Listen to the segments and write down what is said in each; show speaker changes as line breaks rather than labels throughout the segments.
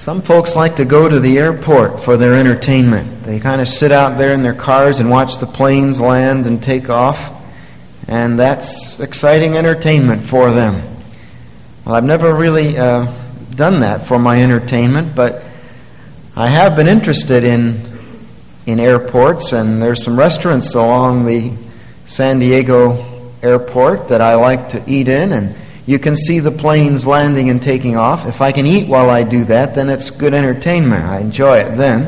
Some folks like to go to the airport for their entertainment. They kind of sit out there in their cars and watch the planes land and take off, and that's exciting entertainment for them. Well, I've never really done that for my entertainment, but I have been interested in airports, and there's some restaurants along the San Diego airport that I like to eat in, and you can see the planes landing and taking off. If I can eat while I do that, then it's good entertainment. I enjoy it then.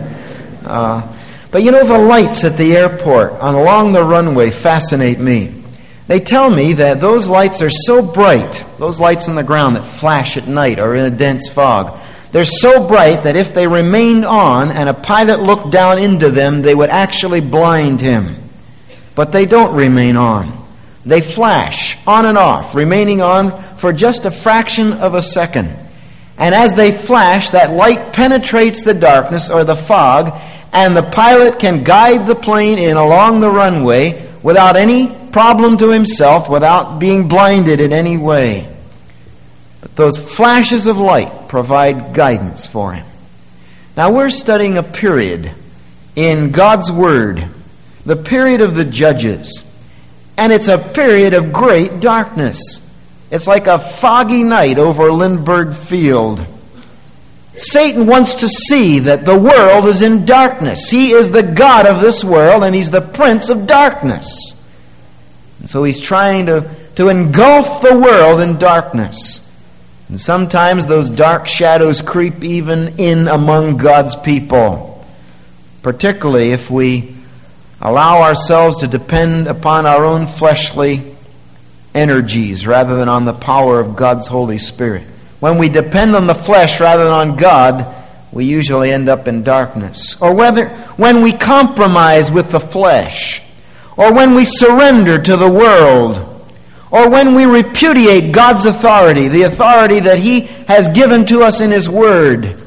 But you know, the lights at the airport along the runway fascinate me. They tell me that those lights are so bright, those lights on the ground that flash at night or in a dense fog, they're so bright that if they remained on and a pilot looked down into them, they would actually blind him. But they don't remain on. They flash on and off, remaining on for just a fraction of a second. And as they flash, that light penetrates the darkness or the fog, and the pilot can guide the plane in along the runway without any problem to himself, without being blinded in any way. But those flashes of light provide guidance for him. Now we're studying a period in God's Word, the period of the Judges. And it's a period of great darkness. It's like a foggy night over Lindbergh Field. Satan wants to see that the world is in darkness. He is the God of this world, and he's the prince of darkness. And so he's trying to engulf the world in darkness. And sometimes those dark shadows creep even in among God's people, particularly if we allow ourselves to depend upon our own fleshly energies rather than on the power of God's Holy Spirit. When we depend on the flesh rather than on God, we usually end up in darkness. Or when we compromise with the flesh, or when we surrender to the world, or when we repudiate God's authority, the authority that He has given to us in His Word,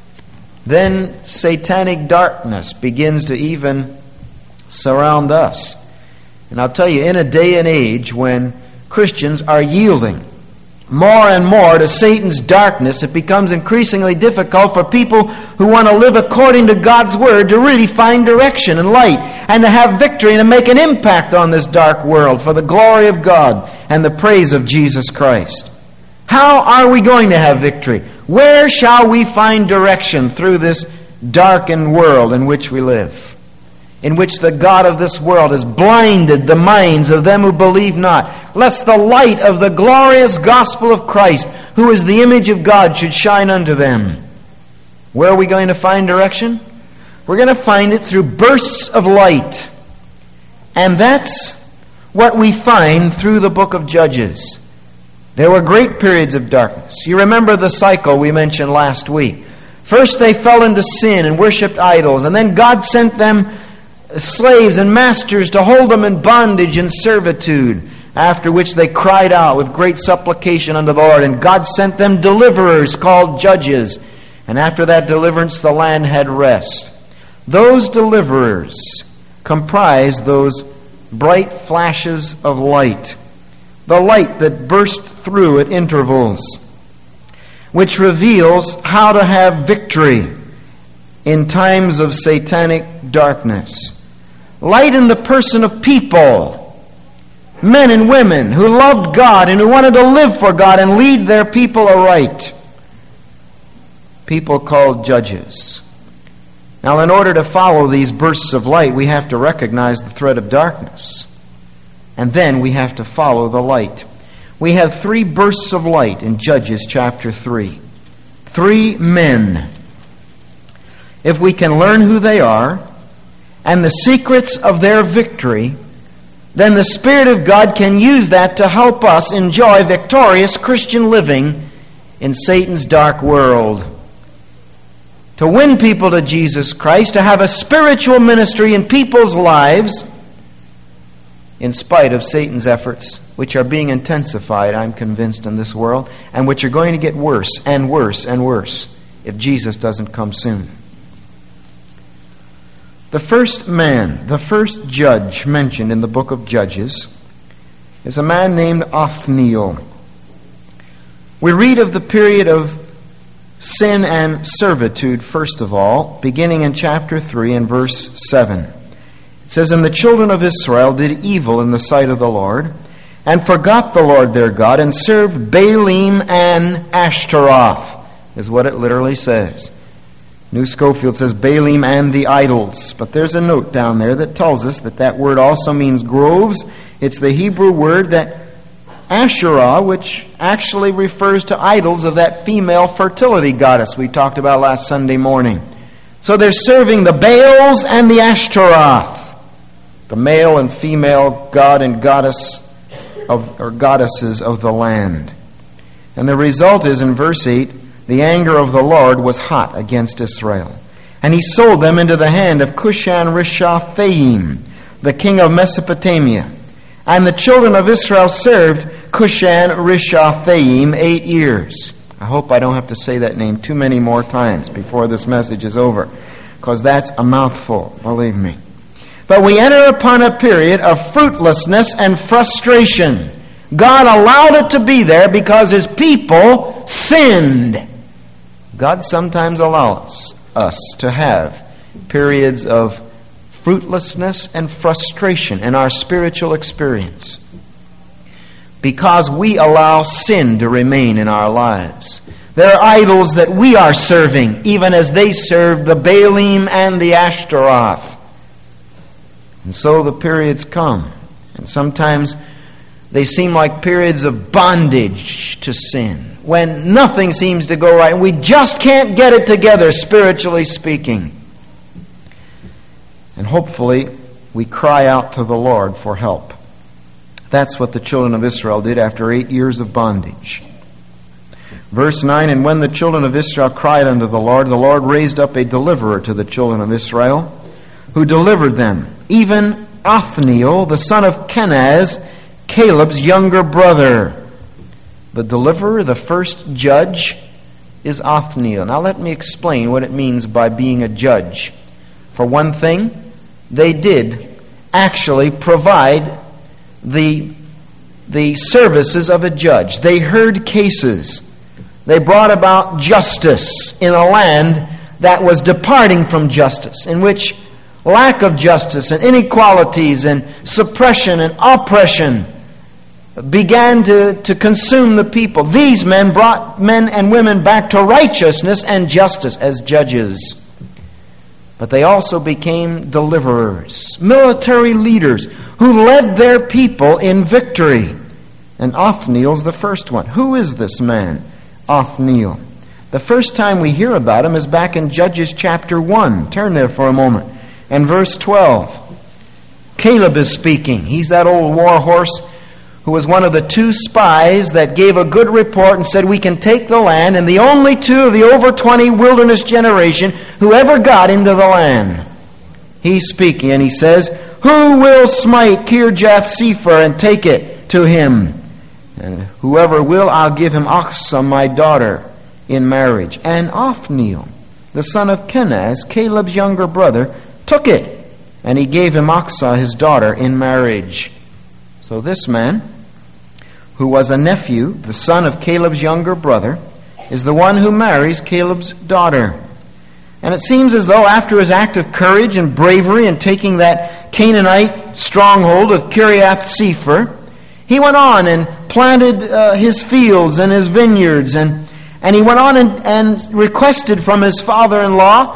then satanic darkness begins to even surround us. And I'll tell you, in a day and age when Christians are yielding more and more to Satan's darkness, it becomes increasingly difficult for people who want to live according to God's Word to really find direction and light and to have victory and to make an impact on this dark world for the glory of God and the praise of Jesus Christ. How are we going to have victory? Where shall we find direction through this darkened world in which we live, in which the God of this world has blinded the minds of them who believe not, lest the light of the glorious gospel of Christ, who is the image of God, should shine unto them? Where are we going to find direction? We're going to find it through bursts of light. And that's what we find through the book of Judges. There were great periods of darkness. You remember the cycle we mentioned last week. First they fell into sin and worshipped idols, and then God sent them slaves and masters to hold them in bondage and servitude, after which they cried out with great supplication unto the Lord, and God sent them deliverers called judges, and after that deliverance the land had rest. Those deliverers comprise those bright flashes of light, the light that burst through at intervals, which reveals how to have victory in times of satanic darkness. Light in the person of people, men and women who loved God and who wanted to live for God and lead their people aright. People called judges. Now, in order to follow these bursts of light, we have to recognize the threat of darkness. And then we have to follow the light. We have 3 bursts of light in Judges chapter 3. 3 men. If we can learn who they are and the secrets of their victory, then the Spirit of God can use that to help us enjoy victorious Christian living in Satan's dark world. To win people to Jesus Christ, to have a spiritual ministry in people's lives, in spite of Satan's efforts, which are being intensified, I'm convinced, in this world, and which are going to get worse and worse and worse if Jesus doesn't come soon. The first man, the first judge mentioned in the book of Judges is a man named Othniel. We read of the period of sin and servitude, first of all, beginning in chapter 3 and verse 7. It says, "And the children of Israel did evil in the sight of the Lord, and forgot the Lord their God, and served Baalim and Ashtaroth," is what it literally says. New Schofield says Baalim and the idols. But there's a note down there that tells us that that word also means groves. It's the Hebrew word that Asherah, which actually refers to idols of that female fertility goddess we talked about last Sunday morning. So they're serving the Baals and the Ashtaroth, the male and female god and goddess or goddesses of the land. And the result is, in verse 8, the anger of the Lord was hot against Israel. And he sold them into the hand of Cushan-Rishathaim, the king of Mesopotamia. And the children of Israel served Cushan-Rishathaim 8 years. I hope I don't have to say that name too many more times before this message is over, because that's a mouthful, believe me. But we enter upon a period of fruitlessness and frustration. God allowed it to be there because His people sinned. God sometimes allows us to have periods of fruitlessness and frustration in our spiritual experience because we allow sin to remain in our lives. There are idols that we are serving, even as they served the Baalim and the Ashtaroth. And so the periods come, and sometimes they seem like periods of bondage to sin, when nothing seems to go right, and we just can't get it together, spiritually speaking. And hopefully, we cry out to the Lord for help. That's what the children of Israel did after 8 years of bondage. Verse 9, "And when the children of Israel cried unto the Lord raised up a deliverer to the children of Israel, who delivered them, even Othniel, the son of Kenaz, Caleb's younger brother." The deliverer, the first judge, is Othniel. Now let me explain what it means by being a judge. For one thing, they did actually provide the services of a judge. They heard cases. They brought about justice in a land that was departing from justice, in which lack of justice and inequalities and suppression and oppression began to consume the people. These men brought men and women back to righteousness and justice as judges. But they also became deliverers, military leaders who led their people in victory. And Othniel's the first one. Who is this man, Othniel? The first time we hear about him is back in Judges chapter 1. Turn there for a moment. And verse 12. Caleb is speaking. He's that old war horse who was one of the 2 spies that gave a good report and said, "We can take the land," and the only 2 of the over 20 wilderness generation who ever got into the land. He's speaking, and he says, "Who will smite Kirjath-Sepher and take it to him? And whoever will, I'll give him Achsah, my daughter, in marriage." And Othniel, the son of Kenaz, Caleb's younger brother, took it, and he gave him Achsah, his daughter, in marriage. So this man, who was a nephew, the son of Caleb's younger brother, is the one who marries Caleb's daughter. And it seems as though after his act of courage and bravery in taking that Canaanite stronghold of Kiriath-Sepher, he went on and planted his fields and his vineyards, and he went on and requested from his father-in-law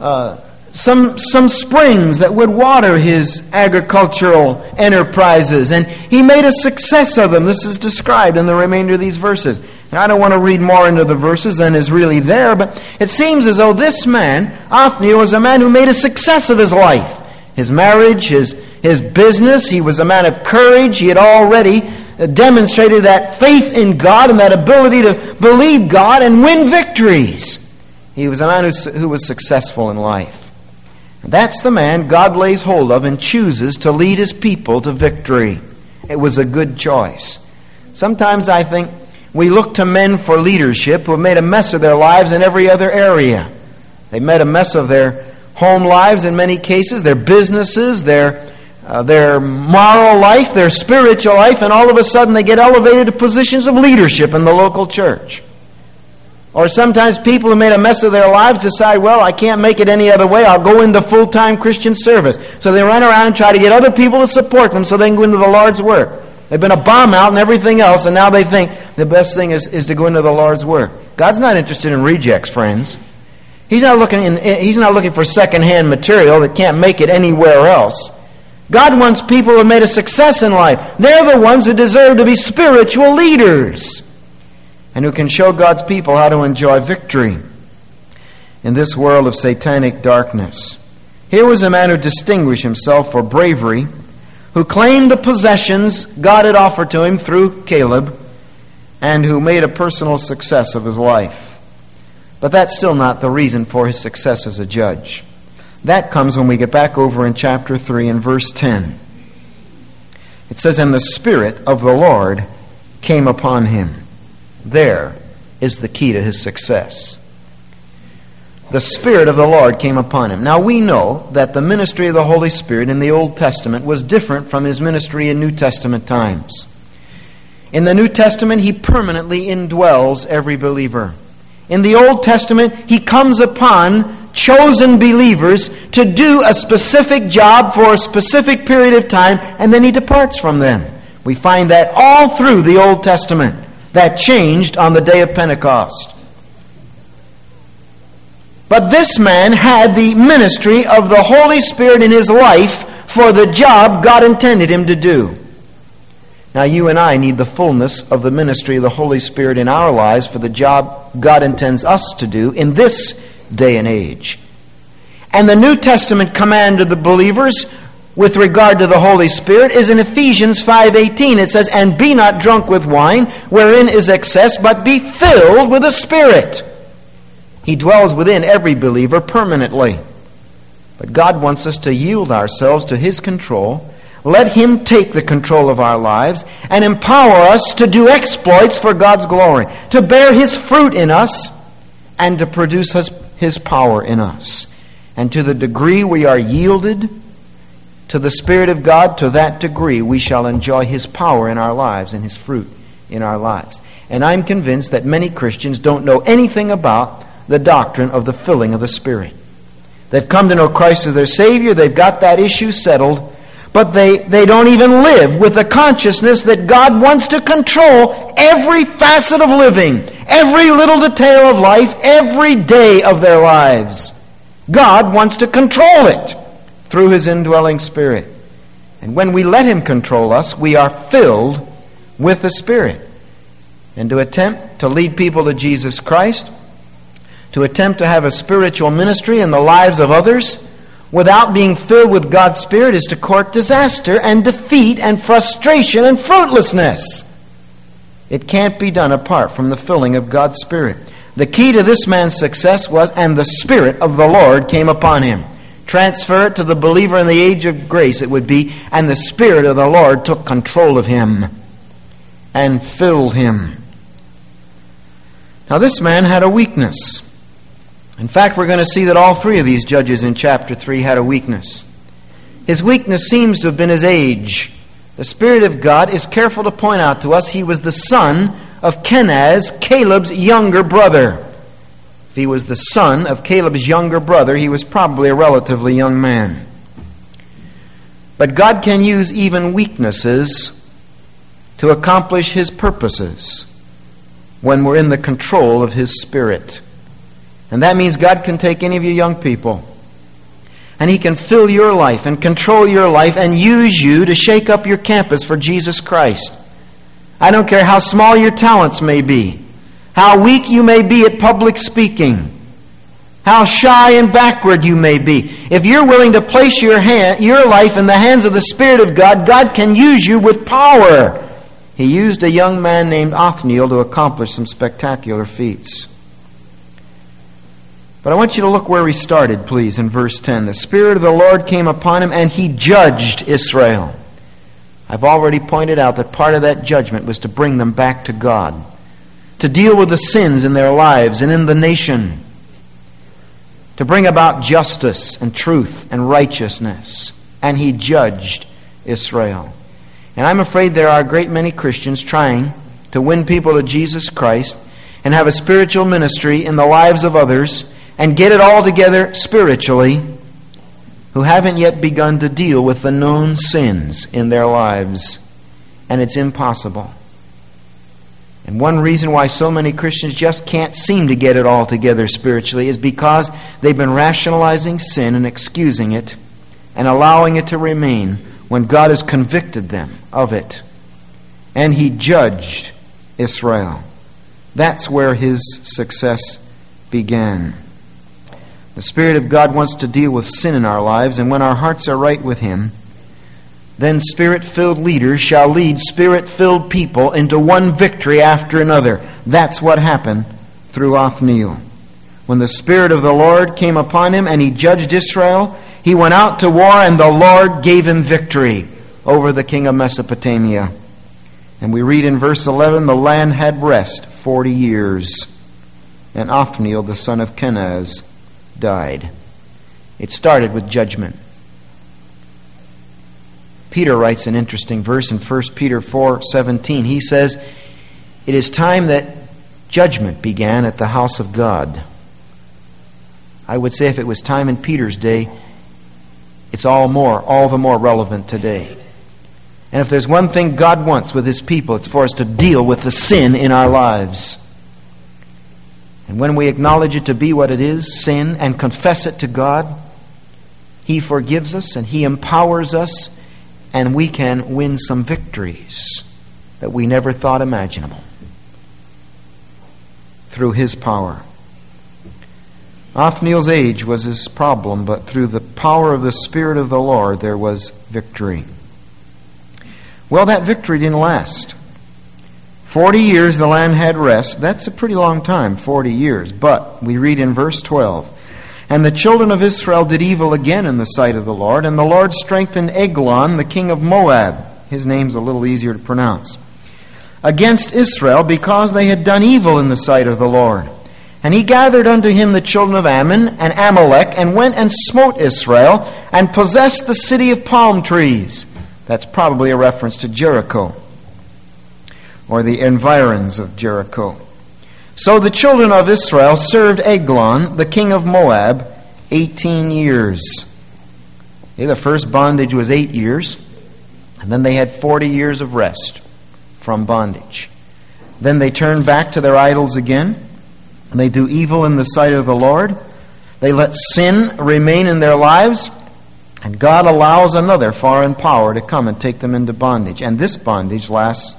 some springs that would water his agricultural enterprises. And he made a success of them. This is described in the remainder of these verses. Now, I don't want to read more into the verses than is really there, but it seems as though this man, Othniel, was a man who made a success of his life. His marriage, his business. He was a man of courage. He had already demonstrated that faith in God and that ability to believe God and win victories. He was a man who was successful in life. That's the man God lays hold of and chooses to lead His people to victory. It was a good choice. Sometimes I think we look to men for leadership who have made a mess of their lives in every other area. They've made a mess of their home lives in many cases, their businesses, their moral life, their spiritual life, and all of a sudden they get elevated to positions of leadership in the local church. Or sometimes people who made a mess of their lives decide, well, I can't make it any other way. I'll go into full-time Christian service. So they run around and try to get other people to support them so they can go into the Lord's work. They've been a bomb out and everything else, and now they think the best thing is to go into the Lord's work. God's not interested in rejects, friends. He's not looking for second-hand material that can't make it anywhere else. God wants people who have made a success in life. They're the ones who deserve to be spiritual leaders and who can show God's people how to enjoy victory in this world of satanic darkness. Here was a man who distinguished himself for bravery, who claimed the possessions God had offered to him through Caleb, and who made a personal success of his life. But that's still not the reason for his success as a judge. That comes when we get back over in chapter 3 and verse 10. It says, "And the Spirit of the Lord came upon him." There is the key to his success. The Spirit of the Lord came upon him. Now we know that the ministry of the Holy Spirit in the Old Testament was different from his ministry in New Testament times. In the New Testament, he permanently indwells every believer. In the Old Testament, he comes upon chosen believers to do a specific job for a specific period of time, and then he departs from them. We find that all through the Old Testament. That changed on the day of Pentecost. But this man had the ministry of the Holy Spirit in his life for the job God intended him to do. Now you and I need the fullness of the ministry of the Holy Spirit in our lives for the job God intends us to do in this day and age. And the New Testament command to the believers with regard to the Holy Spirit is in Ephesians 5:18. It says, "And be not drunk with wine, wherein is excess, but be filled with the Spirit." He dwells within every believer permanently. But God wants us to yield ourselves to His control, let Him take the control of our lives, and empower us to do exploits for God's glory, to bear His fruit in us, and to produce His power in us. And to the degree we are yielded to the Spirit of God, to that degree we shall enjoy His power in our lives and His fruit in our lives. And I'm convinced that many Christians don't know anything about the doctrine of the filling of the Spirit. They've come to know Christ as their Savior, they've got that issue settled, but they don't even live with the consciousness that God wants to control every facet of living, every little detail of life, every day of their lives. God wants to control it through His indwelling Spirit. And when we let Him control us, we are filled with the Spirit. And to attempt to lead people to Jesus Christ, to attempt to have a spiritual ministry in the lives of others without being filled with God's Spirit is to court disaster and defeat and frustration and fruitlessness. It can't be done apart from the filling of God's Spirit. The key to this man's success was, "And the Spirit of the Lord came upon him." Transfer it to the believer in the age of grace, it would be, "And the Spirit of the Lord took control of him and filled him." Now this man had a weakness. In fact, we're going to see that all three of these judges in chapter 3 had a weakness. His weakness seems to have been his age. The Spirit of God is careful to point out to us he was the son of Kenaz, Caleb's younger brother. If he was the son of Caleb's younger brother, he was probably a relatively young man. But God can use even weaknesses to accomplish His purposes when we're in the control of His Spirit. And that means God can take any of you young people, and He can fill your life and control your life and use you to shake up your campus for Jesus Christ. I don't care how small your talents may be, how weak you may be at public speaking, how shy and backward you may be. If you're willing to place your life in the hands of the Spirit of God, God can use you with power. He used a young man named Othniel to accomplish some spectacular feats. But I want you to look where he started, please, in verse 10. "The Spirit of the Lord came upon him, and he judged Israel." I've already pointed out that part of that judgment was to bring them back to God, to deal with the sins in their lives and in the nation, to bring about justice and truth and righteousness. And he judged Israel. And I'm afraid there are a great many Christians trying to win people to Jesus Christ, and have a spiritual ministry in the lives of others and get it all together spiritually, who haven't yet begun to deal with the known sins in their lives. And it's impossible. And one reason why so many Christians just can't seem to get it all together spiritually is because they've been rationalizing sin and excusing it and allowing it to remain when God has convicted them of it. And He judged Israel. That's where His success began. The Spirit of God wants to deal with sin in our lives, and when our hearts are right with Him, then Spirit-filled leaders shall lead Spirit-filled people into one victory after another. That's what happened through Othniel. When the Spirit of the Lord came upon him and he judged Israel, he went out to war and the Lord gave him victory over the king of Mesopotamia. And we read in verse 11, the land had rest 40 years. And Othniel, the son of Kenaz, died. It started with judgment. Peter writes an interesting verse in 1 Peter 4:17. He says, "It is time that judgment began at the house of God." I would say if it was time in Peter's day, it's all the more relevant today. And if there's one thing God wants with His people, it's for us to deal with the sin in our lives. And when we acknowledge it to be what it is, sin, and confess it to God, He forgives us and He empowers us, and we can win some victories that we never thought imaginable through His power. Othniel's age was his problem, but through the power of the Spirit of the Lord there was victory. Well, that victory didn't last. 40 years the land had rest. That's a pretty long time, 40 years. But we read in verse 12, "And the children of Israel did evil again in the sight of the Lord, and the Lord strengthened Eglon, the king of Moab," his name's a little easier to pronounce, "against Israel, because they had done evil in the sight of the Lord. And he gathered unto him the children of Ammon and Amalek, and went and smote Israel, and possessed the city of palm trees." That's probably a reference to Jericho, or the environs of Jericho. "So the children of Israel served Eglon, the king of Moab, 18 years. The first bondage was 8 years, and then they had 40 years of rest from bondage. Then they turned back to their idols again, and they do evil in the sight of the Lord. They let sin remain in their lives, and God allows another foreign power to come and take them into bondage. And this bondage lasts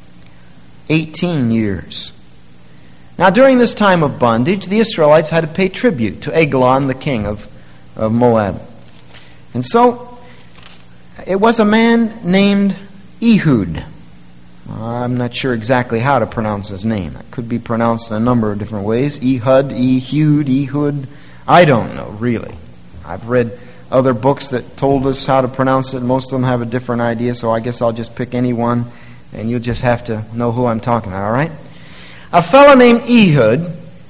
18 years. Now, during this time of bondage, the Israelites had to pay tribute to Eglon, the king of Moab. And so, it was a man named Ehud. I'm not sure exactly how to pronounce his name. It could be pronounced in a number of different ways. Ehud, Ehud. I don't know, really. I've read other books that told us how to pronounce it. Most of them have a different idea, so I guess I'll just pick any one, and you'll just have to know who I'm talking about, all right? A fellow named Ehud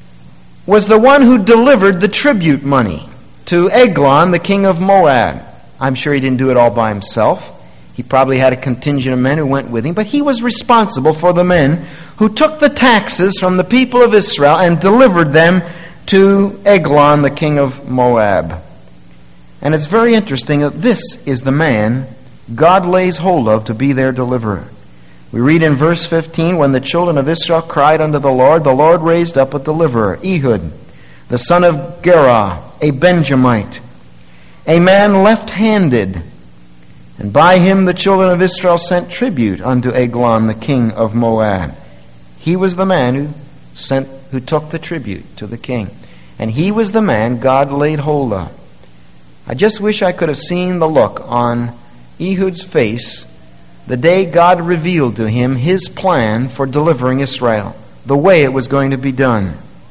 was the one who delivered the tribute money to Eglon, the king of Moab. I'm sure he didn't do it all by himself. He probably had a contingent of men who went with him, but he was responsible for the men who took the taxes from the people of Israel and delivered them to Eglon, the king of Moab. And it's very interesting that this is the man God lays hold of to be their deliverer. We read in verse 15, "When the children of Israel cried unto the Lord raised up a deliverer, Ehud, the son of Gera, a Benjamite, a man left-handed. And by him the children of Israel sent tribute unto Eglon, the king of Moab." He was the man who took the tribute to the king. And he was the man God laid hold of. I just wish I could have seen the look on Ehud's face the day God revealed to him His plan for delivering Israel, the way it was going to be done.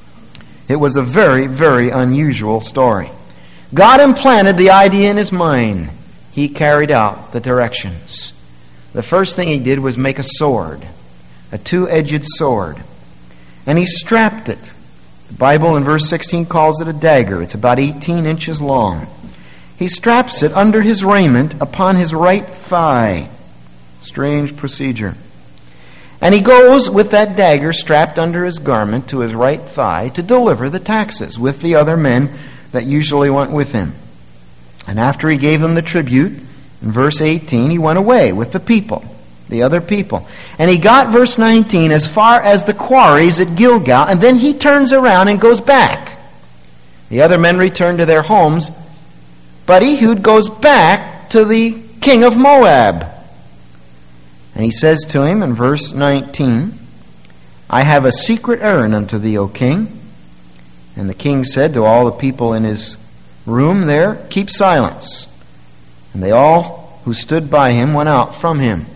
It was a very, very unusual story. God implanted the idea in his mind. He carried out the directions. The first thing he did was make a sword, a two-edged sword. And he strapped it. The Bible in verse 16 calls it a dagger. It's about 18 inches long. He straps it under his raiment upon his right thigh. Strange procedure. And he goes with that dagger strapped under his garment to his right thigh to deliver the taxes with the other men that usually went with him. And after he gave them the tribute, in verse 18, he went away with the people, the other people. And he got, verse 19, as far as the quarries at Gilgal, and then he turns around and goes back. The other men return to their homes, but Ehud goes back to the king of Moab. And he says to him in verse 19, I have a secret errand unto thee, O king. And the king said to all the people in his room there, keep silence. And they all who stood by him went out from him.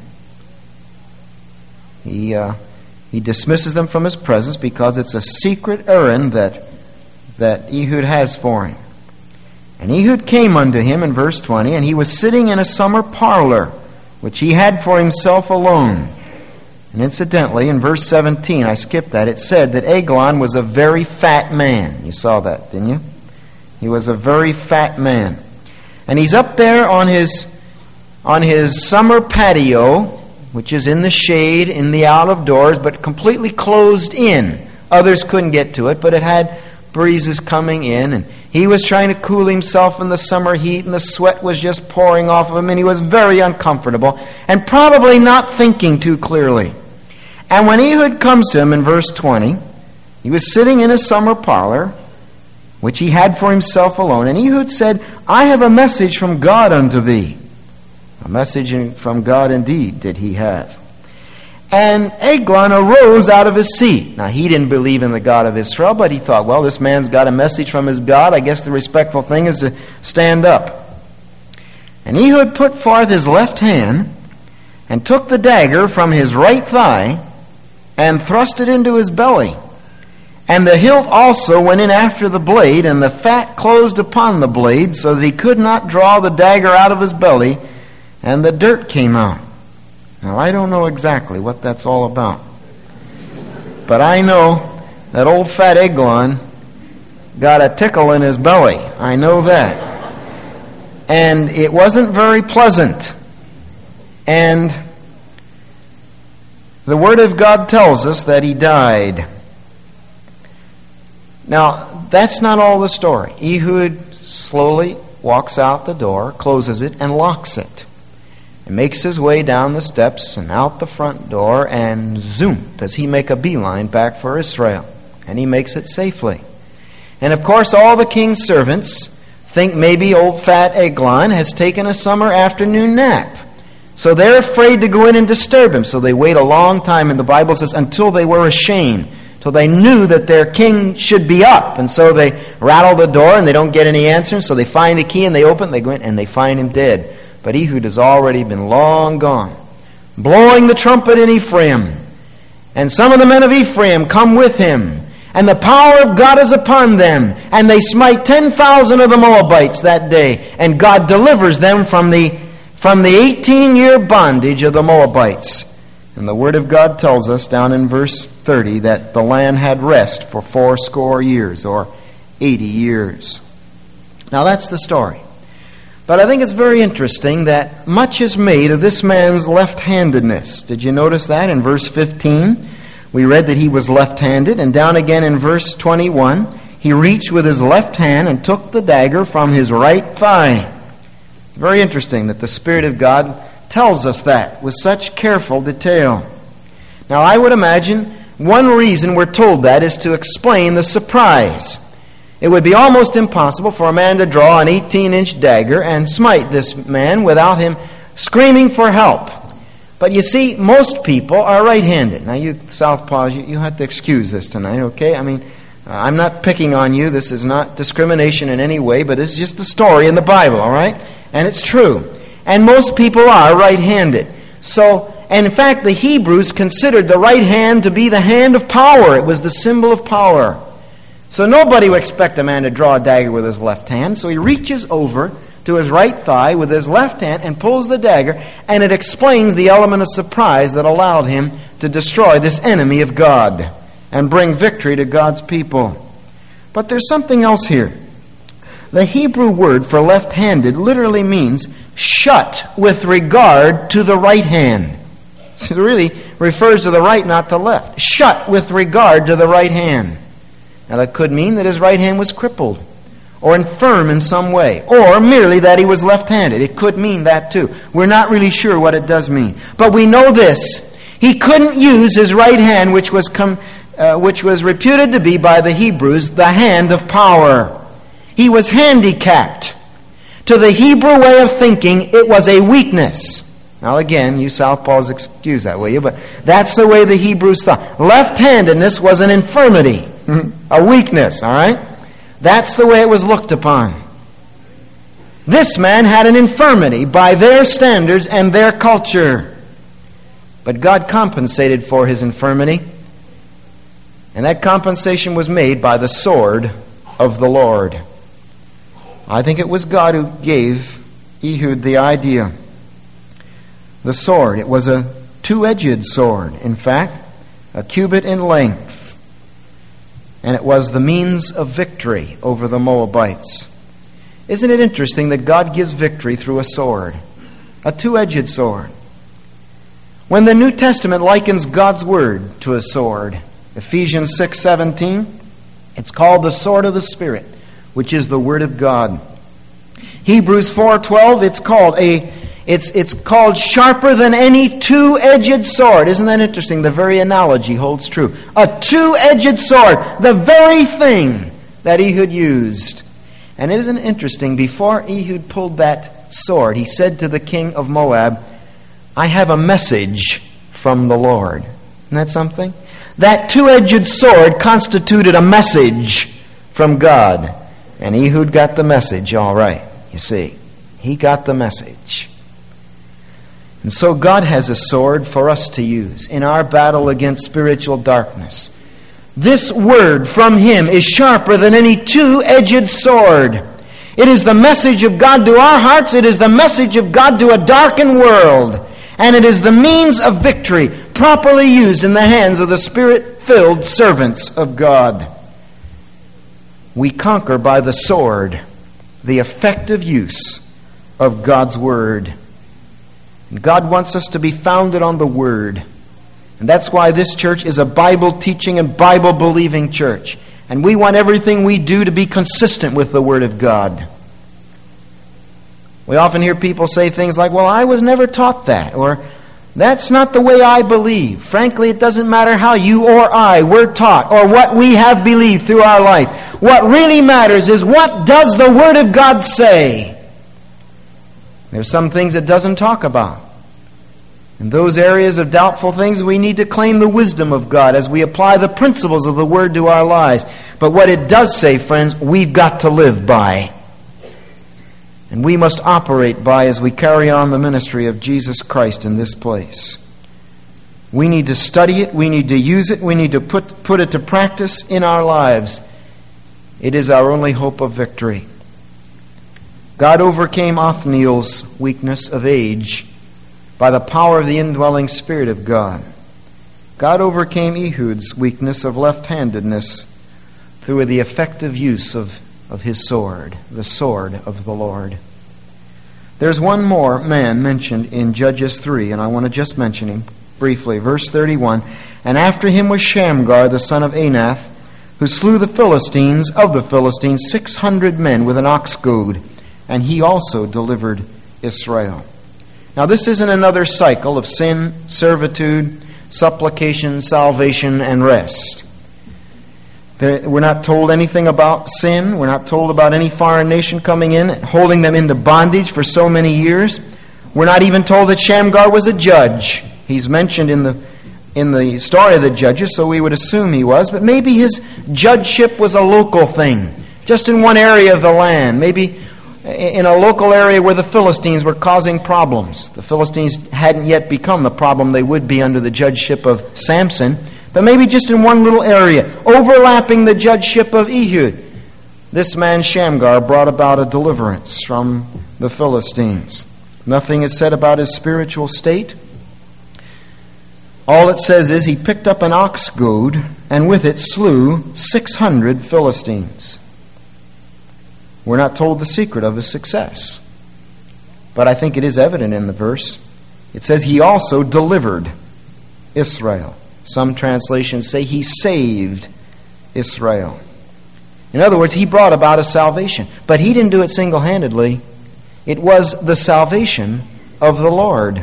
He dismisses them from his presence because it's a secret errand that Ehud has for him. And Ehud came unto him in verse 20, and he was sitting in a summer parlor, which he had for himself alone. And incidentally, in verse 17, I skipped that, it said that Eglon was a very fat man. You saw that, didn't you? He was a very fat man. And he's up there on his summer patio, which is in the shade, in the out of doors, but completely closed in. Others couldn't get to it, but it had breezes coming in, and he was trying to cool himself in the summer heat, and the sweat was just pouring off of him, and he was very uncomfortable, and probably not thinking too clearly. And when Ehud comes to him in verse 20, he was sitting in a summer parlor, which he had for himself alone, and Ehud said, I have a message from God unto thee. A message from God indeed did he have. And Eglon arose out of his seat. Now, he didn't believe in the God of Israel, but he thought, well, this man's got a message from his God. I guess the respectful thing is to stand up. And Ehud put forth his left hand and took the dagger from his right thigh and thrust it into his belly. And the hilt also went in after the blade, and the fat closed upon the blade, so that he could not draw the dagger out of his belly, and the dirt came out. Now, I don't know exactly what that's all about. But I know that old fat Eglon got a tickle in his belly. I know that. And it wasn't very pleasant. And the Word of God tells us that he died. Now, that's not all the story. Ehud slowly walks out the door, closes it, and locks it. He makes his way down the steps and out the front door, and zoom, does he make a beeline back for Israel. And he makes it safely. And of course, all the king's servants think maybe old fat Eglon has taken a summer afternoon nap. So they're afraid to go in and disturb him. So they wait a long time, and the Bible says, until they were ashamed. Till they knew that their king should be up. And so they rattle the door, and they don't get any answers. So they find a key, and they open, they go in, and they find him dead. But Ehud has already been long gone, blowing the trumpet in Ephraim. And some of the men of Ephraim come with him, and the power of God is upon them. And they smite 10,000 of the Moabites that day, and God delivers them from the 18-year bondage of the Moabites. And the Word of God tells us down in verse 30 that the land had rest for 80 years, or 80 years. Now that's the story. But I think it's very interesting that much is made of this man's left-handedness. Did you notice that in verse 15? We read that he was left-handed, and down again in verse 21, he reached with his left hand and took the dagger from his right thigh. Very interesting that the Spirit of God tells us that with such careful detail. Now, I would imagine one reason we're told that is to explain the surprise. It would be almost impossible for a man to draw an 18-inch dagger and smite this man without him screaming for help. But you see, most people are right-handed. Now, you southpaws, you have to excuse this tonight, okay? I mean, I'm not picking on you. This is not discrimination in any way, but it's just a story in the Bible, all right? And it's true. And most people are right-handed. So, and in fact, the Hebrews considered the right hand to be the hand of power. It was the symbol of power. So nobody would expect a man to draw a dagger with his left hand. So he reaches over to his right thigh with his left hand and pulls the dagger, and it explains the element of surprise that allowed him to destroy this enemy of God and bring victory to God's people. But there's something else here. The Hebrew word for left-handed literally means shut with regard to the right hand. It's really refers to the right, not the left. Shut with regard to the right hand. Now that could mean that his right hand was crippled or infirm in some way, or merely that he was left-handed. It could mean that too. We're not really sure what it does mean. But we know this. He couldn't use his right hand, which was reputed to be by the Hebrews the hand of power. He was handicapped. To the Hebrew way of thinking, it was a weakness. Now again, you southpaws excuse that, will you? But that's the way the Hebrews thought. Left-handedness was an infirmity, a weakness, all right? That's the way it was looked upon. This man had an infirmity by their standards and their culture. But God compensated for his infirmity. And that compensation was made by the sword of the Lord. I think it was God who gave Ehud the idea. The sword, it was a two-edged sword. In fact, a cubit in length. And it was the means of victory over the Moabites. Isn't it interesting that God gives victory through a sword? A two-edged sword. When the New Testament likens God's Word to a sword, Ephesians 6:17, it's called the sword of the Spirit, which is the Word of God. Hebrews 4:12, it's called sharper than any two-edged sword. Isn't that interesting? The very analogy holds true. A two-edged sword, the very thing that Ehud used. And isn't it interesting, before Ehud pulled that sword, he said to the king of Moab, I have a message from the Lord. Isn't that something? That two-edged sword constituted a message from God. And Ehud got the message, all right. You see, he got the message. And so God has a sword for us to use in our battle against spiritual darkness. This word from Him is sharper than any two-edged sword. It is the message of God to our hearts. It is the message of God to a darkened world. And it is the means of victory properly used in the hands of the Spirit-filled servants of God. We conquer by the sword, the effective use of God's Word. And God wants us to be founded on the Word. And that's why this church is a Bible-teaching and Bible-believing church. And we want everything we do to be consistent with the Word of God. We often hear people say things like, well, I was never taught that, or that's not the way I believe. Frankly, it doesn't matter how you or I were taught or what we have believed through our life. What really matters is, what does the Word of God say? There's some things it doesn't talk about. In those areas of doubtful things, we need to claim the wisdom of God as we apply the principles of the Word to our lives. But what it does say, friends, we've got to live by. And we must operate by as we carry on the ministry of Jesus Christ in this place. We need to study it. We need to use it. We need to put it to practice in our lives. It is our only hope of victory. God overcame Othniel's weakness of age by the power of the indwelling Spirit of God. God overcame Ehud's weakness of left-handedness through the effective use of his sword, the sword of the Lord. There's one more man mentioned in Judges 3, and I want to just mention him briefly. Verse 31, and after him was Shamgar, the son of Anath, who slew the Philistines, 600 men with an ox goad, and he also delivered Israel. Now this isn't another cycle of sin, servitude, supplication, salvation, and rest. We're not told anything about sin. We're not told about any foreign nation coming in and holding them into bondage for so many years. We're not even told that Shamgar was a judge. He's mentioned in the story of the judges, so we would assume he was. But maybe his judgeship was a local thing, just in one area of the land. Maybe in a local area where the Philistines were causing problems. The Philistines hadn't yet become the problem they would be under the judgeship of Samson. But maybe just in one little area, overlapping the judgeship of Ehud, this man Shamgar brought about a deliverance from the Philistines. Nothing is said about his spiritual state. All it says is he picked up an ox goad and with it slew 600 Philistines. We're not told the secret of his success, but I think it is evident in the verse. It says he also delivered Israel. Some translations say He saved Israel. In other words, He brought about a salvation. But He didn't do it single-handedly. It was the salvation of the Lord.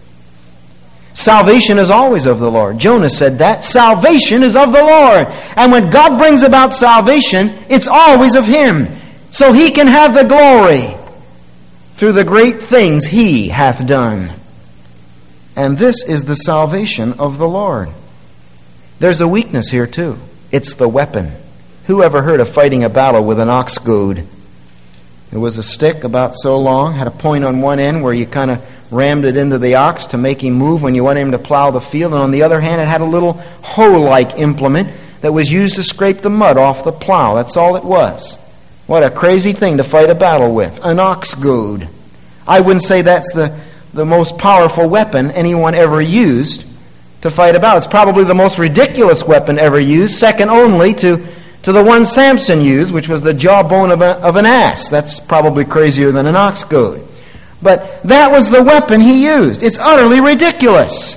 Salvation is always of the Lord. Jonah said that. Salvation is of the Lord. And when God brings about salvation, it's always of Him. So He can have the glory through the great things He hath done. And this is the salvation of the Lord. There's a weakness here too. It's the weapon. Who ever heard of fighting a battle with an ox goad? It was a stick about so long, had a point on one end where you kind of rammed it into the ox to make him move when you wanted him to plow the field. And on the other hand, it had a little hoe-like implement that was used to scrape the mud off the plow. That's all it was. What a crazy thing to fight a battle with. An ox goad. I wouldn't say that's the most powerful weapon anyone ever used to fight a battle. It's probably the most ridiculous weapon ever used, second only to the one Samson used, which was the jawbone of an ass. That's probably crazier than an ox goad. But that was the weapon he used. It's utterly ridiculous.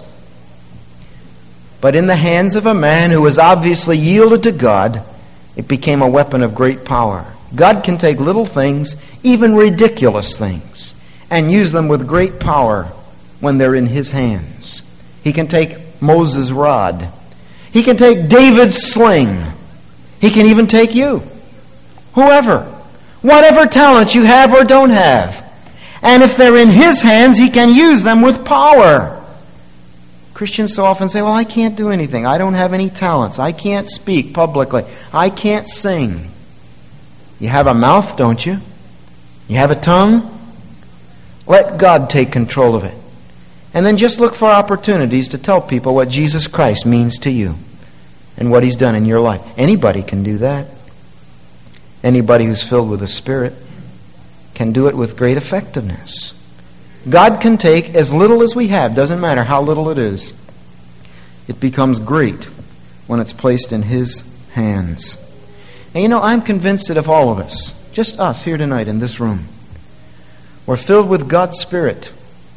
But in the hands of a man who was obviously yielded to God, it became a weapon of great power. God can take little things, even ridiculous things, and use them with great power when they're in His hands. He can take Moses' rod. He can take David's sling. He can even take you. Whoever. Whatever talent you have or don't have. And if they're in His hands, He can use them with power. Christians so often say, well, I can't do anything. I don't have any talents. I can't speak publicly. I can't sing. You have a mouth, don't you? You have a tongue? Let God take control of it. And then just look for opportunities to tell people what Jesus Christ means to you and what He's done in your life. Anybody can do that. Anybody who's filled with the Spirit can do it with great effectiveness. God can take as little as we have, doesn't matter how little it is. It becomes great when it's placed in His hands. And you know, I'm convinced that if all of us, just us here tonight in this room, were filled with God's Spirit,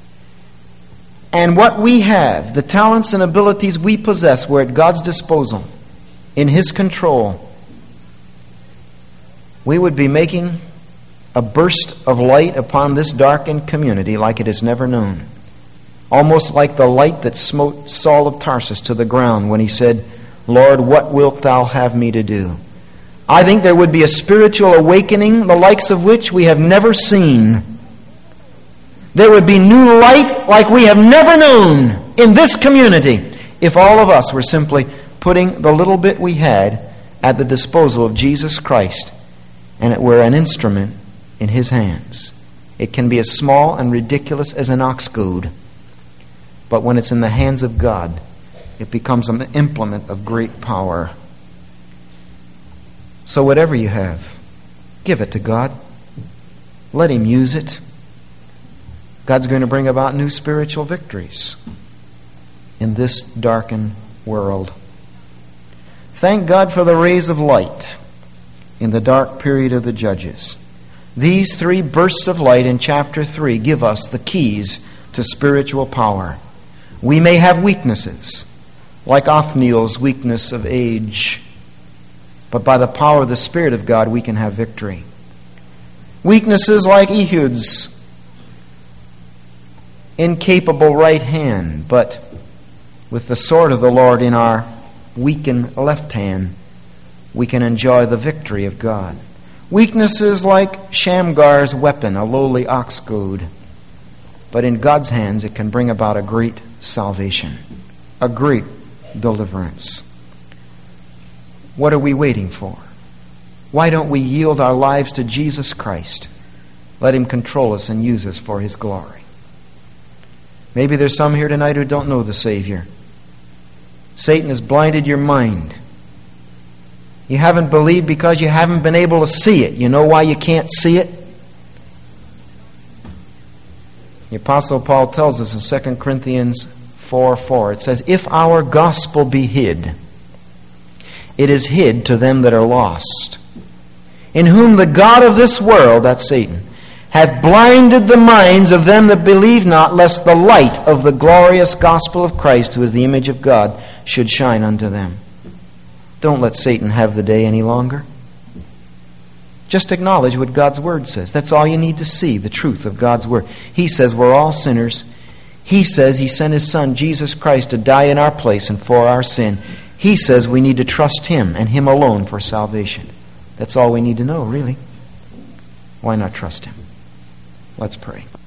and what we have, the talents and abilities we possess, were at God's disposal, in His control, we would be making a burst of light upon this darkened community like it has never known. Almost like the light that smote Saul of Tarsus to the ground when he said, Lord, what wilt Thou have me to do? I think there would be a spiritual awakening, the likes of which we have never seen. There would be new light like we have never known in this community if all of us were simply putting the little bit we had at the disposal of Jesus Christ and it were an instrument in His hands. It can be as small and ridiculous as an ox goad, but when it's in the hands of God, it becomes an implement of great power. So whatever you have, give it to God. Let Him use it. God's going to bring about new spiritual victories in this darkened world. Thank God for the rays of light in the dark period of the Judges. These three bursts of light in chapter 3 give us the keys to spiritual power. We may have weaknesses, like Othniel's weakness of age, but by the power of the Spirit of God we can have victory. Weaknesses like Ehud's incapable right hand, but with the sword of the Lord in our weakened left hand, we can enjoy the victory of God. Weaknesses like Shamgar's weapon, a lowly ox goad, but in God's hands it can bring about a great salvation, a great deliverance. What are we waiting for? Why don't we yield our lives to Jesus Christ? Let Him control us and use us for His glory. Maybe there's some here tonight who don't know the Savior. Satan has blinded your mind. You haven't believed because you haven't been able to see it. You know why you can't see it? The Apostle Paul tells us in 2 Corinthians 4:4. It says, if our gospel be hid, it is hid to them that are lost, in whom the God of this world, that's Satan, hath blinded the minds of them that believe not, lest the light of the glorious gospel of Christ, who is the image of God, should shine unto them. Don't let Satan have the day any longer. Just acknowledge what God's Word says. That's all you need to see, the truth of God's Word. He says we're all sinners. He says He sent His Son, Jesus Christ, to die in our place and for our sin. He says we need to trust Him and Him alone for salvation. That's all we need to know, really. Why not trust Him? Let's pray.